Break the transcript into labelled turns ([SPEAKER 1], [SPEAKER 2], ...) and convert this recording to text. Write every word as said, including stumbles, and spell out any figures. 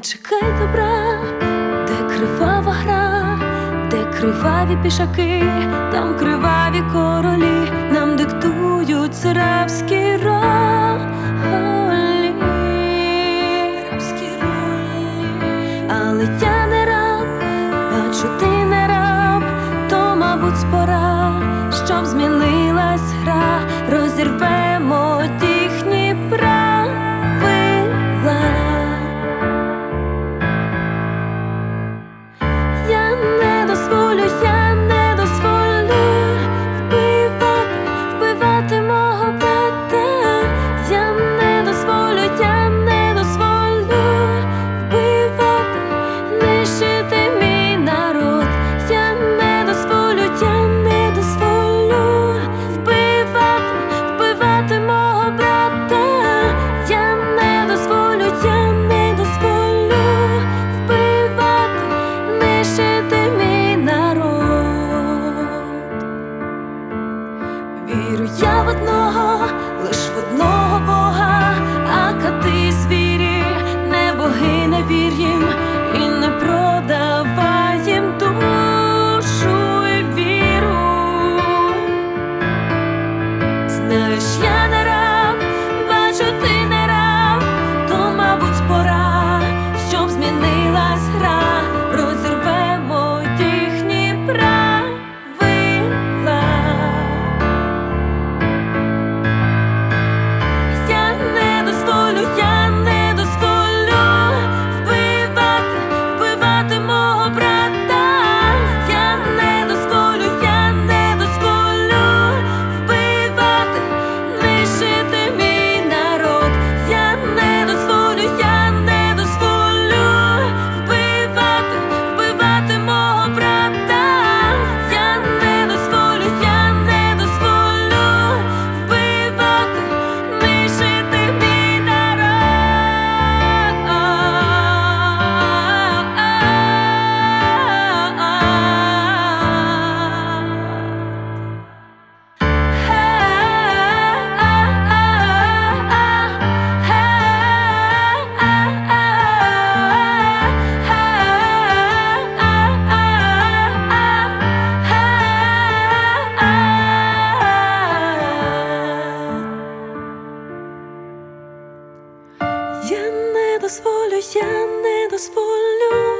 [SPEAKER 1] чекай добра, де кривава гра, де криваві пішаки, там криваві королі, нам диктують рабські ролі, рабські ролі. Але я не раб, бачу, ти не раб, то, мабуть, пора, щоб змінилась гра, розірвемо їхні правила. Я не дозволю, я не дозволю вбивати, вбивати мого брата. Я не дозволю, я не дозволю вбивати, нищити мій народ. Я не дозволю, я не дозволю вбивати, вбивати мого брата. Я не дозволю, я не дозволю вбивати, нищити мій народ. Вірю я в одного, лиш в одного Бога, а кати звірі, не боги, не вір їм і не продавай їм душу і віру. Знаєш, я не раб, бачу, ти не раб, то, мабуть, пора, щоб змінилась гра, розірвемо їхні правила. Я не дозволю, я не дозволю вбивати, вбивати мого брата. Я не дозволю, я не дозволю вбивати, нищити мій народ. Я не дозволю, я не дозволю вбивати, вбивати мого брата. Я не дозволю, я не дозволю вбивати, нищити мій народ. Я не дозволю, я не дозволю